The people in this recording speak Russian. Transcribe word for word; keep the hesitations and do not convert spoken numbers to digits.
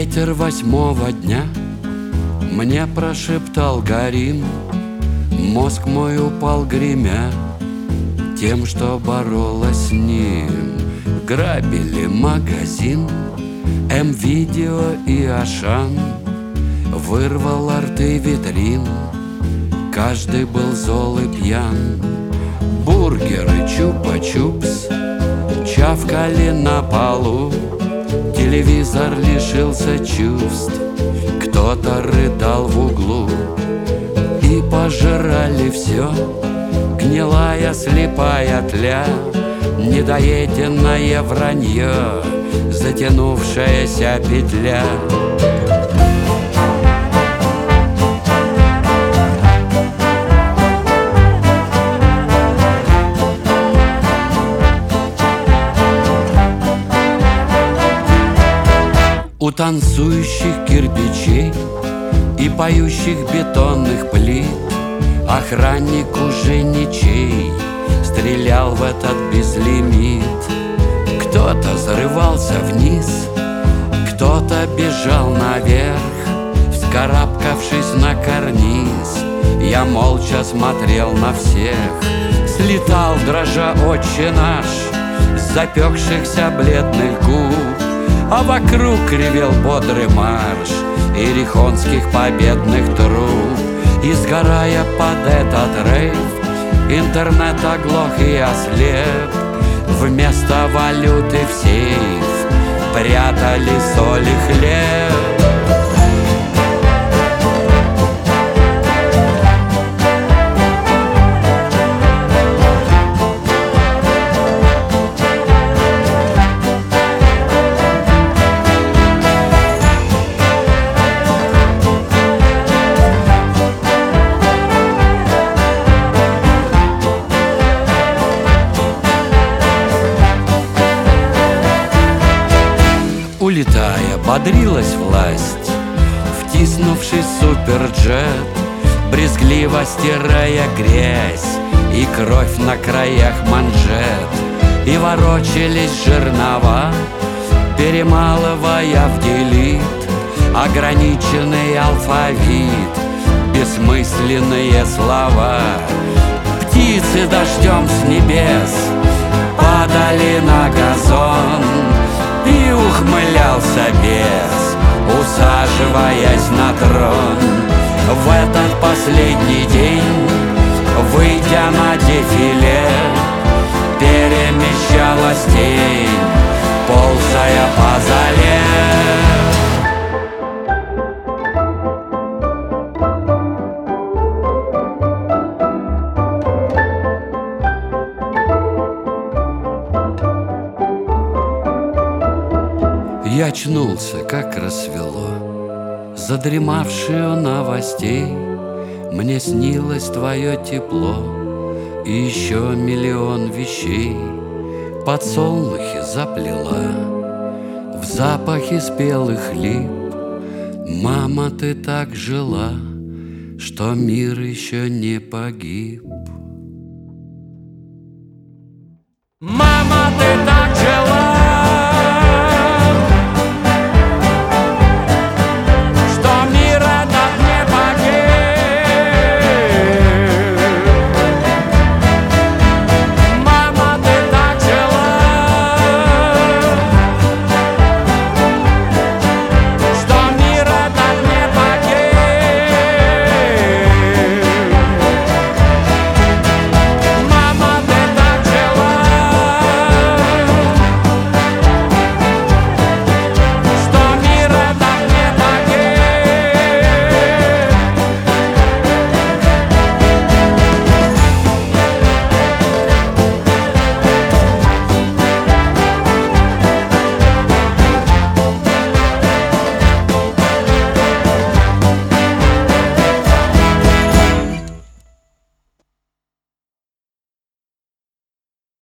Ветер восьмого дня мне прошептал горим. Мозг мой упал, гремя тем, что боролась с ним. Грабили магазин, М-видео и Ашан. Вырвал арты витрин, каждый был зол и пьян. Бургеры, чупа-чупс чавкали на полу. Телевизор лишился чувств, кто-то рыдал в углу. И пожирали все, гнилая слепая тля, недоеденное вранье, затянувшаяся петля. У танцующих кирпичей и поющих бетонных плит охранник уже ничей стрелял в этот безлимит. Кто-то зарывался вниз, кто-то бежал наверх, вскарабкавшись на карниз. Я молча смотрел на всех. Слетал, дрожа, отче наш с запекшихся бледных губ, а вокруг ревел бодрый марш иерихонских победных труб. И сгорая под этот рейв, интернет оглох и ослеп. Вместо валюты в сейф прятали соль и хлеб. Улетая, бодрилась власть, втиснувшись в суперджет, брезгливо стирая грязь и кровь на краях манжет. И ворочались жернова, перемалывая в делит ограниченный алфавит, бессмысленные слова. Птицы дождем с небес падали на газон, и ухмылялся бес, усаживаясь на трон. В этот последний день, выйдя на дефиле, перемещалась тень, ползая по зале. Я очнулся, как рассвело, задремавший у новостей. Мне снилось твое тепло и еще миллион вещей. Подсолнухи заплела в запахе спелых лип. Мама, ты так жила, что мир еще не погиб.